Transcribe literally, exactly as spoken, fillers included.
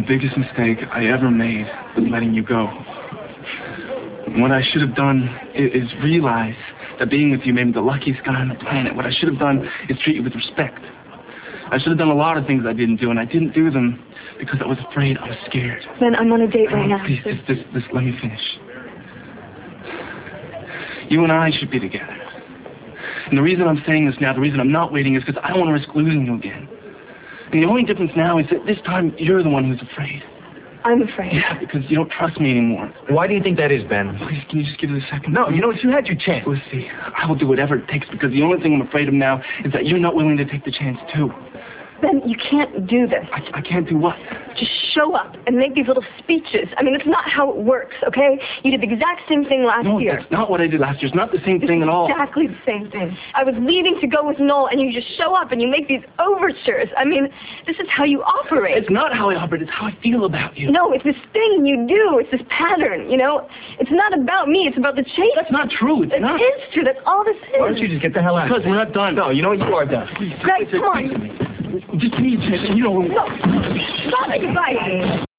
the biggest mistake I ever made was letting you go. What I should have done is, is realize that being with you made me the luckiest guy on the planet. What I should have done is treat you with respect. I should have done a lot of things I didn't do, and I didn't do them because I was afraid, I was scared. Ben, I'm on a date right now. Please, just, just, just let me finish. You and I should be together. And the reason I'm saying this now, the reason I'm not waiting is because I don't want to risk losing you again. And the only difference now is that this time you're the one who's afraid. I'm afraid. Yeah, because you don't trust me anymore. Why do you think that is, Ben? Please, can you just give it a second? No, you know what? You had your chance. Let's see. I will do whatever it takes because the only thing I'm afraid of now is that you're not willing to take the chance too. Ben, you can't do this. I, I can't do what? Just show up and make these little speeches. I mean, it's not how it works, okay? You did the exact same thing last no, year. No, that's not what I did last year. It's not the same thing at all. Exactly the same thing. I was leaving to go with Noel, and you just show up and you make these overtures. I mean, this is how you operate. It's not how I operate. It's how I feel about you. No, it's this thing you do. It's this pattern, you know? It's not about me. It's about the chase. That's not true. It's it not. It is true. That's all this is. Why don't you just get the hell out? Because we're not done. No, you know what? You are done. Please, Greg, come on. Just give me a chance. You know. No. Stop it, you guys.